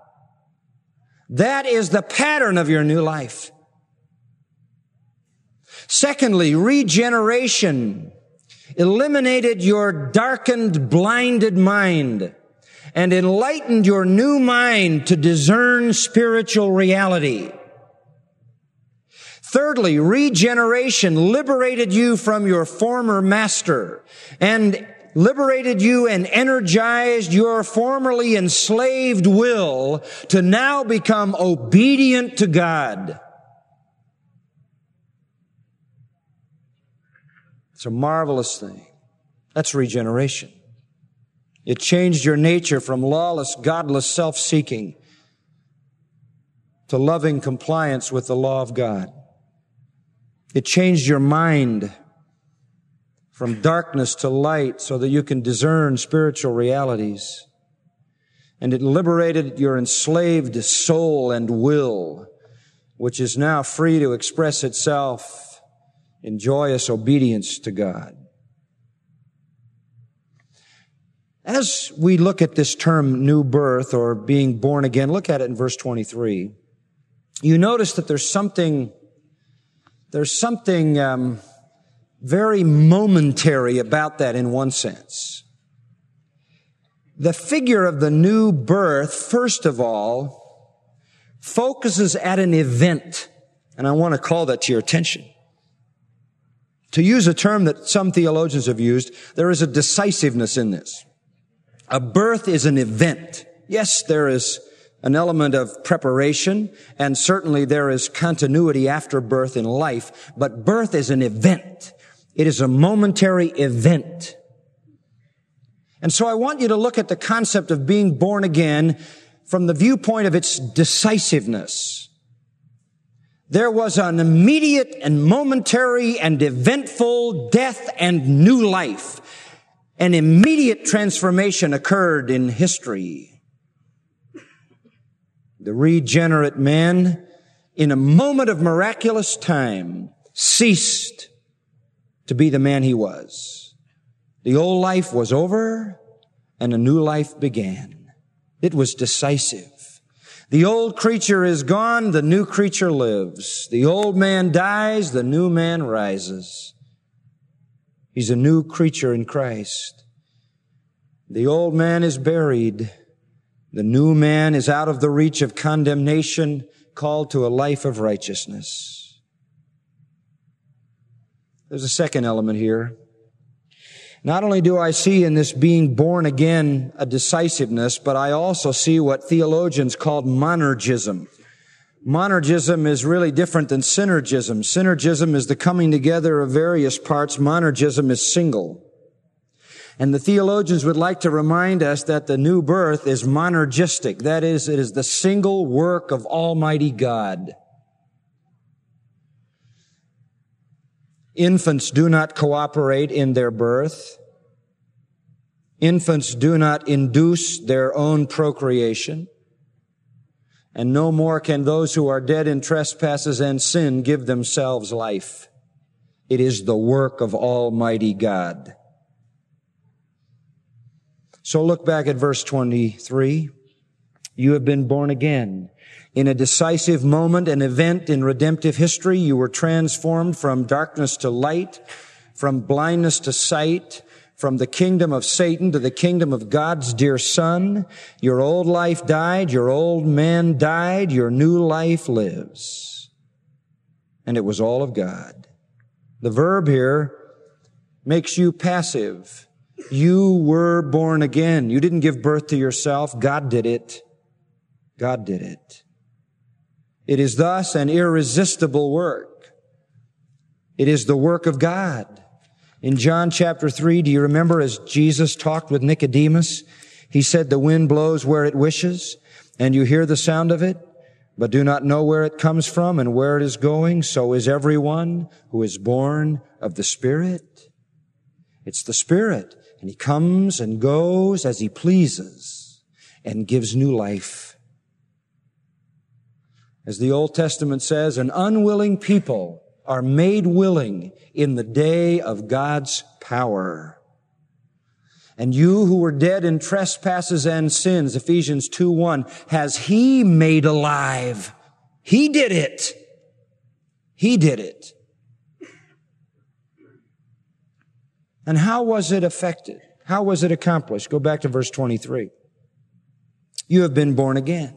That is the pattern of your new life. Secondly, regeneration eliminated your darkened, blinded mind and enlightened your new mind to discern spiritual reality. Thirdly, regeneration liberated you from your former master and liberated you and energized your formerly enslaved will to now become obedient to God. It's a marvelous thing. That's regeneration. It changed your nature from lawless, godless self-seeking to loving compliance with the law of God. It changed your mind from darkness to light so that you can discern spiritual realities. And it liberated your enslaved soul and will, which is now free to express itself in joyous obedience to God. As we look at this term new birth or being born again, look at it in verse twenty-three. You notice that there's something, there's something um, very momentary about that in one sense. The figure of the new birth, first of all, focuses at an event, and I want to call that to your attention. To use a term that some theologians have used, there is a decisiveness in this. A birth is an event. Yes, there is an element of preparation, and certainly there is continuity after birth in life, but birth is an event. It is a momentary event. And so I want you to look at the concept of being born again from the viewpoint of its decisiveness. There was an immediate and momentary and eventful death and new life. An immediate transformation occurred in history. The regenerate man, in a moment of miraculous time, ceased to be the man he was. The old life was over and a new life began. It was decisive. The old creature is gone, the new creature lives. The old man dies, the new man rises. He's a new creature in Christ. The old man is buried. The new man is out of the reach of condemnation, called to a life of righteousness. There's a second element here. Not only do I see in this being born again a decisiveness, but I also see what theologians called monergism. Monergism is really different than synergism. Synergism is the coming together of various parts. Monergism is single. And the theologians would like to remind us that the new birth is monergistic. That is, it is the single work of Almighty God. Infants do not cooperate in their birth. Infants do not induce their own procreation. And no more can those who are dead in trespasses and sin give themselves life. It is the work of Almighty God. So look back at verse twenty-three. You have been born again. In a decisive moment, an event in redemptive history, you were transformed from darkness to light, from blindness to sight, from the kingdom of Satan to the kingdom of God's dear Son. Your old life died, your old man died, your new life lives. And it was all of God. The verb here makes you passive. You were born again. You didn't give birth to yourself. God did it. God did it. It is thus an irresistible work. It is the work of God. In John chapter three, do you remember as Jesus talked with Nicodemus? He said, the wind blows where it wishes, and you hear the sound of it, but do not know where it comes from and where it is going. So is everyone who is born of the Spirit. It's the Spirit, and He comes and goes as He pleases and gives new life. As the Old Testament says, an unwilling people are made willing in the day of God's power. And you who were dead in trespasses and sins, Ephesians two one, has He made alive. He did it. He did it. And how was it effected? How was it accomplished? Go back to verse twenty-three. You have been born again.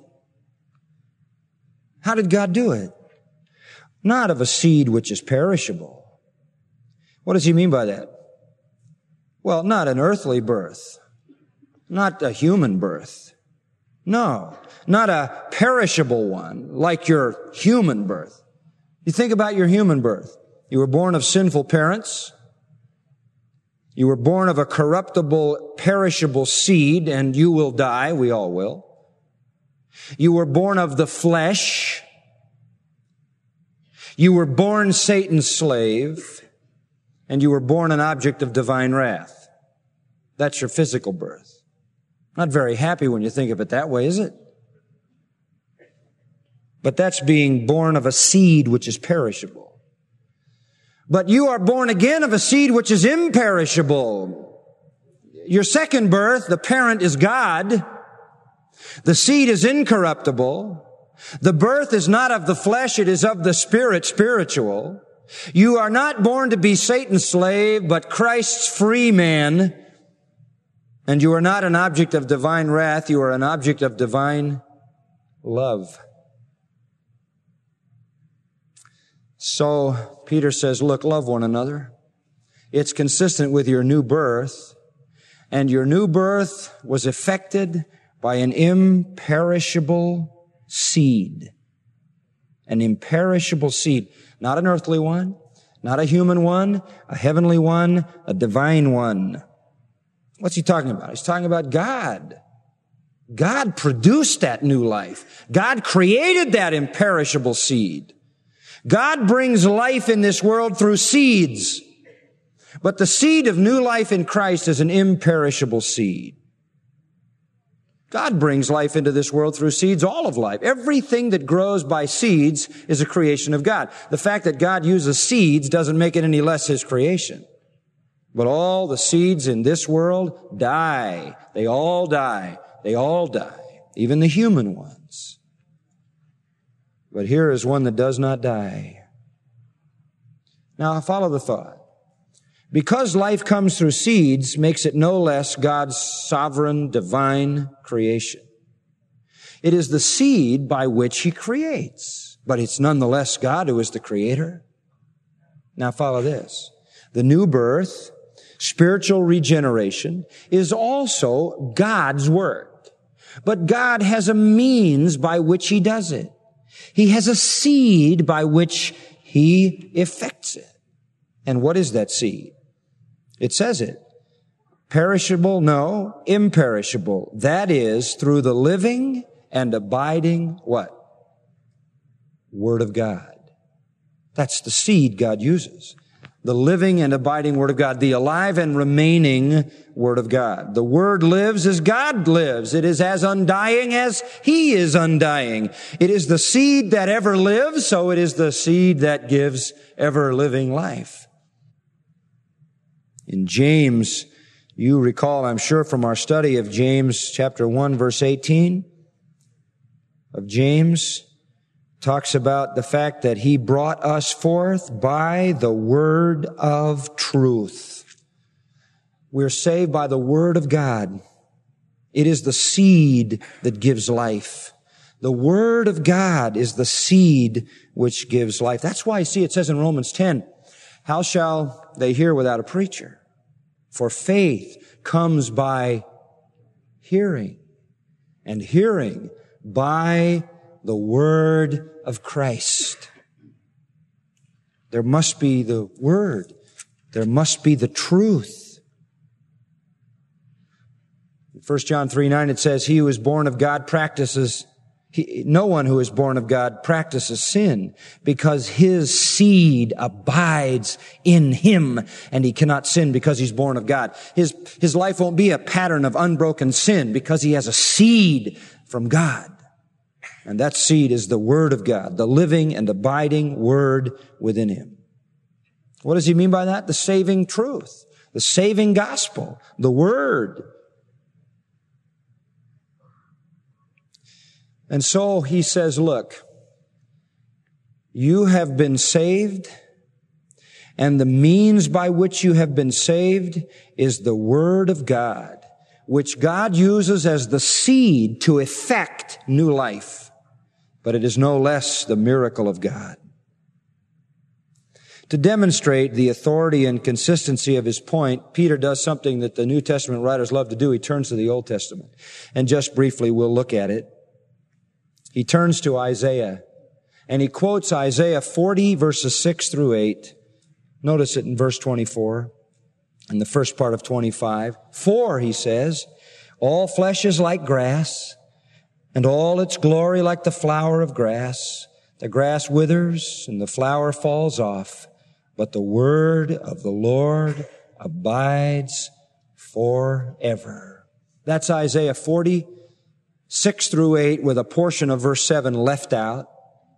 How did God do it? Not of a seed which is perishable. What does He mean by that? Well, not an earthly birth. Not a human birth. No, not a perishable one like your human birth. You think about your human birth. You were born of sinful parents. You were born of a corruptible, perishable seed, and you will die. We all will. You were born of the flesh. You were born Satan's slave, and you were born an object of divine wrath. That's your physical birth. Not very happy when you think of it that way, is it? But that's being born of a seed which is perishable. But you are born again of a seed which is imperishable. Your second birth, the parent is God. The seed is incorruptible. The birth is not of the flesh, it is of the Spirit, spiritual. You are not born to be Satan's slave, but Christ's free man. And you are not an object of divine wrath, you are an object of divine love. So Peter says, look, love one another. It's consistent with your new birth. And your new birth was effected by an imperishable seed. An imperishable seed. Not an earthly one, not a human one, a heavenly one, a divine one. What's he talking about? He's talking about God. God produced that new life. God created that imperishable seed. God brings life in this world through seeds. But the seed of new life in Christ is an imperishable seed. God brings life into this world through seeds, all of life. Everything that grows by seeds is a creation of God. The fact that God uses seeds doesn't make it any less His creation. But all the seeds in this world die. They all die. They all die. Even the human ones. But here is one that does not die. Now, follow the thought. Because life comes through seeds makes it no less God's sovereign, divine creation. It is the seed by which He creates, but it's nonetheless God who is the creator. Now follow this. The new birth, spiritual regeneration, is also God's work. But God has a means by which He does it. He has a seed by which He effects it. And what is that seed? It says it. Perishable? No. Imperishable. That is through the living and abiding what? Word of God. That's the seed God uses. The living and abiding Word of God. The alive and remaining Word of God. The Word lives as God lives. It is as undying as He is undying. It is the seed that ever lives, so it is the seed that gives ever living life. In James, you recall, I'm sure, from our study of James chapter one, verse eighteen of James, talks about the fact that He brought us forth by the word of truth. We're saved by the word of God. It is the seed that gives life. The word of God is the seed which gives life. That's why, see, it says in Romans ten, how shall they hear without a preacher? For faith comes by hearing, and hearing by the word of Christ. There must be the word. There must be the truth. In First John three nine, it says, he who is born of God practices He, no one who is born of God practices sin, because his seed abides in him, and he cannot sin because he's born of God. His, his life won't be a pattern of unbroken sin because he has a seed from God. And that seed is the Word of God, the living and abiding Word within him. What does he mean by that? The saving truth, the saving gospel, the Word. And so he says, look, you have been saved, and the means by which you have been saved is the Word of God, which God uses as the seed to effect new life. But it is no less the miracle of God. To demonstrate the authority and consistency of his point, Peter does something that the New Testament writers love to do. He turns to the Old Testament. And just briefly, we'll look at it. He turns to Isaiah, and he quotes Isaiah forty, verses six through eight. Notice it in verse twenty-four, in the first part of twenty-five. For, he says, all flesh is like grass, and all its glory like the flower of grass. The grass withers, and the flower falls off, but the word of the Lord abides forever. That's Isaiah forty, six through eight, with a portion of verse seven left out.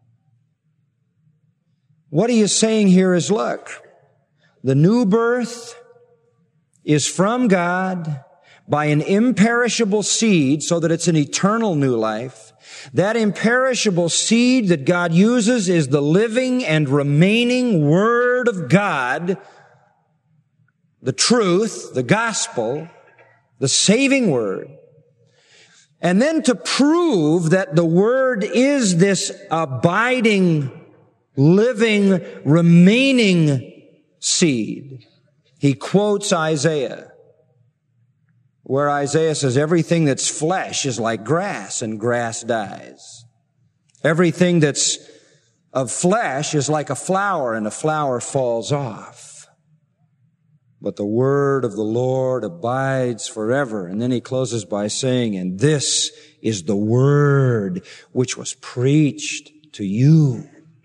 What he is saying here is, look, the new birth is from God by an imperishable seed, so that it's an eternal new life. That imperishable seed that God uses is the living and remaining Word of God, the truth, the gospel, the saving Word. And then to prove that the Word is this abiding, living, remaining seed, he quotes Isaiah, where Isaiah says everything that's flesh is like grass, and grass dies. Everything that's of flesh is like a flower, and a flower falls off. But the word of the Lord abides forever. And then he closes by saying, and this is the word which was preached to you.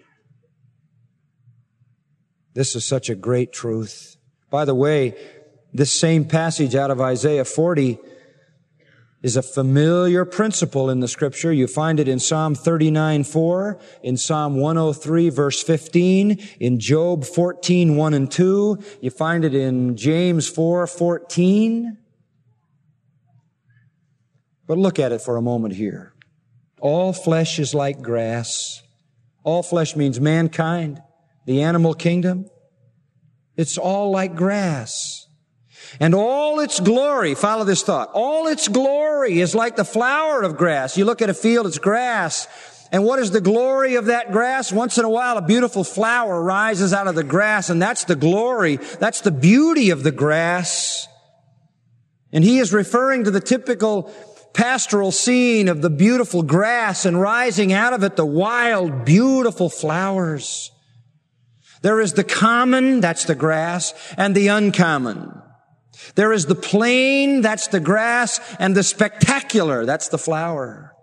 This is such a great truth. By the way, this same passage out of Isaiah forty is a familiar principle in the Scripture. You find it in Psalm thirty-nine four, in Psalm one oh three verse fifteen, in Job fourteen one and two. You find it in James four fourteen. But look at it for a moment here. All flesh is like grass. All flesh means mankind, the animal kingdom. It's all like grass. And all its glory, follow this thought, all its glory is like the flower of grass. You look at a field, it's grass. And what is the glory of that grass? Once in a while, a beautiful flower rises out of the grass, and that's the glory. That's the beauty of the grass. And he is referring to the typical pastoral scene of the beautiful grass, and rising out of it the wild, beautiful flowers. There is the common, that's the grass, and the uncommon. There is the plain, that's the grass, and the spectacular, that's the flower.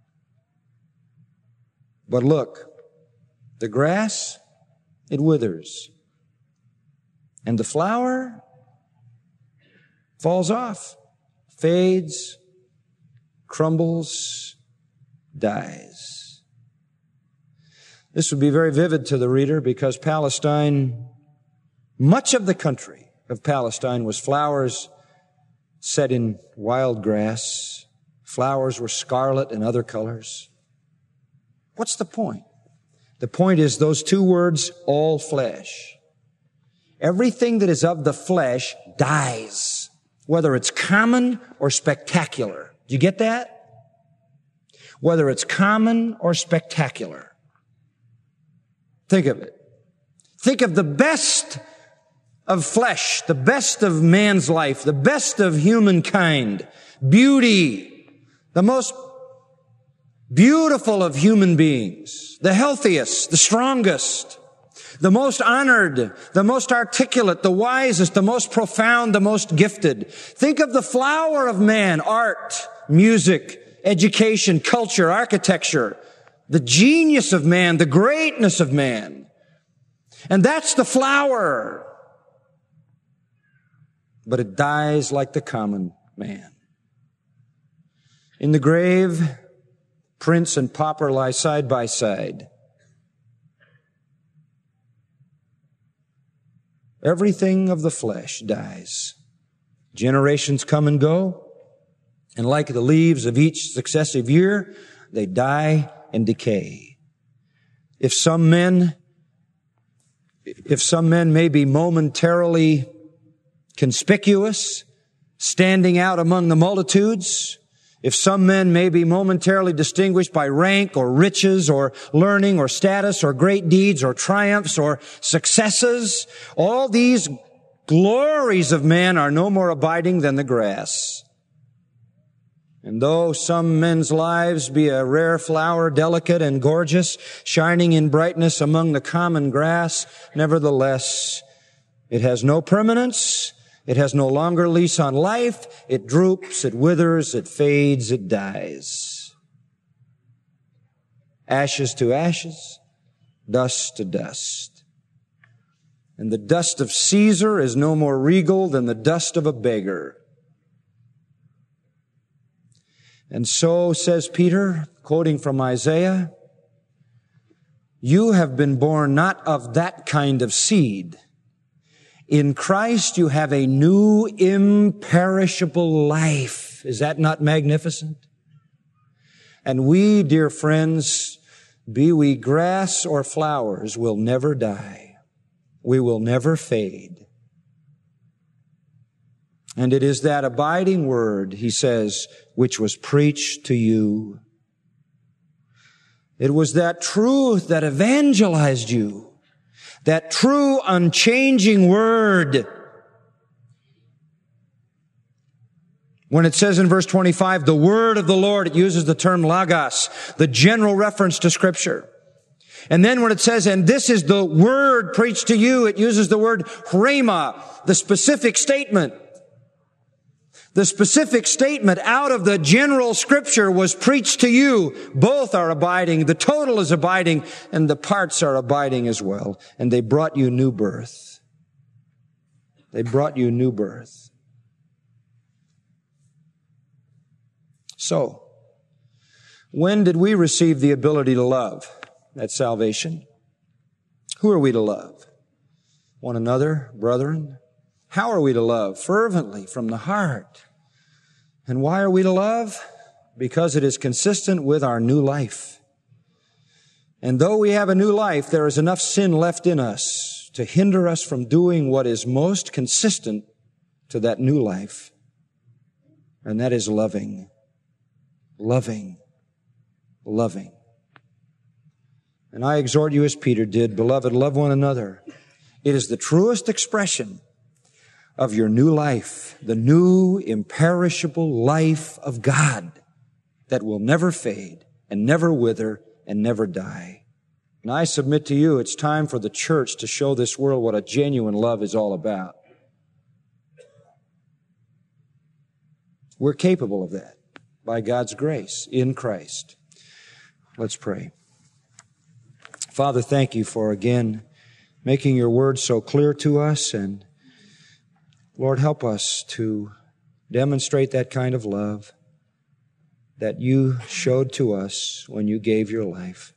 But look, the grass, it withers. And the flower falls off, fades, crumbles, dies. This would be very vivid to the reader, because Palestine, much of the country of Palestine was flowers set in wild grass. Flowers were scarlet and other colors. What's the point? The point is those two words, all flesh. Everything that is of the flesh dies, whether it's common or spectacular. Do you get that? Whether it's common or spectacular. Think of it. Think of the best of flesh, the best of man's life, the best of humankind, beauty, the most beautiful of human beings, the healthiest, the strongest, the most honored, the most articulate, the wisest, the most profound, the most gifted. Think of the flower of man, art, music, education, culture, architecture, the genius of man, the greatness of man. And that's the flower. But it dies like the common man. In the grave, Prince and pauper lie side by side. Everything of the flesh dies. Generations come and go, and like the leaves of each successive year, they die and decay. If some men, if some men may be momentarily conspicuous, standing out among the multitudes, if some men may be momentarily distinguished by rank or riches or learning or status or great deeds or triumphs or successes, all these glories of man are no more abiding than the grass. And though some men's lives be a rare flower, delicate and gorgeous, shining in brightness among the common grass, nevertheless, it has no permanence. It has no longer lease on life. It droops, it withers, it fades, it dies. Ashes to ashes, dust to dust. And the dust of Caesar is no more regal than the dust of a beggar. And so, says Peter, quoting from Isaiah, you have been born not of that kind of seed. In Christ you have a new imperishable life. Is that not magnificent? And we, dear friends, be we grass or flowers, will never die. We will never fade. And it is that abiding word, he says, which was preached to you. It was that truth that evangelized you. That true, unchanging word. When it says in verse twenty-five, the word of the Lord, it uses the term logos, the general reference to Scripture. And then when it says, and this is the word preached to you, it uses the word rhema, the specific statement. The specific statement out of the general Scripture was preached to you. Both are abiding. The total is abiding, and the parts are abiding as well. And they brought you new birth. They brought you new birth. So, when did we receive the ability to love at salvation? Who are we to love? One another, brethren. How are we to love? Fervently, from the heart. And why are we to love? Because it is consistent with our new life. And though we have a new life, there is enough sin left in us to hinder us from doing what is most consistent to that new life. And that is loving. Loving. Loving. And I exhort you as Peter did, beloved, love one another. It is the truest expression of your new life, the new imperishable life of God that will never fade and never wither and never die. And I submit to you, it's time for the church to show this world what a genuine love is all about. We're capable of that by God's grace in Christ. Let's pray. Father, thank you for again making your word so clear to us, and Lord, help us to demonstrate that kind of love that you showed to us when you gave your life.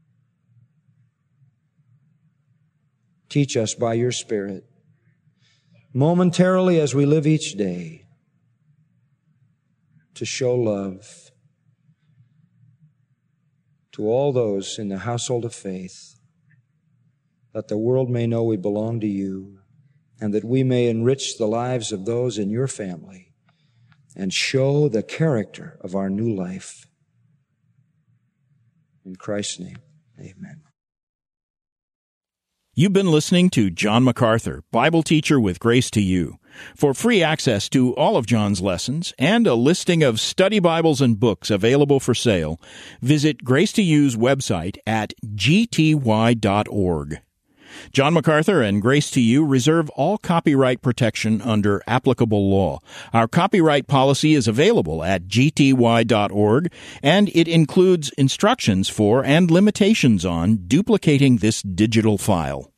Teach us by your Spirit, momentarily as we live each day, to show love to all those in the household of faith, that the world may know we belong to you, and that we may enrich the lives of those in your family and show the character of our new life. In Christ's name, amen. You've been listening to John MacArthur, Bible teacher with Grace to You. For free access to all of John's lessons and a listing of study Bibles and books available for sale, visit Grace to You's website at g t y dot org. John MacArthur and Grace to You reserve all copyright protection under applicable law. Our copyright policy is available at g t y dot org, and it includes instructions for and limitations on duplicating this digital file.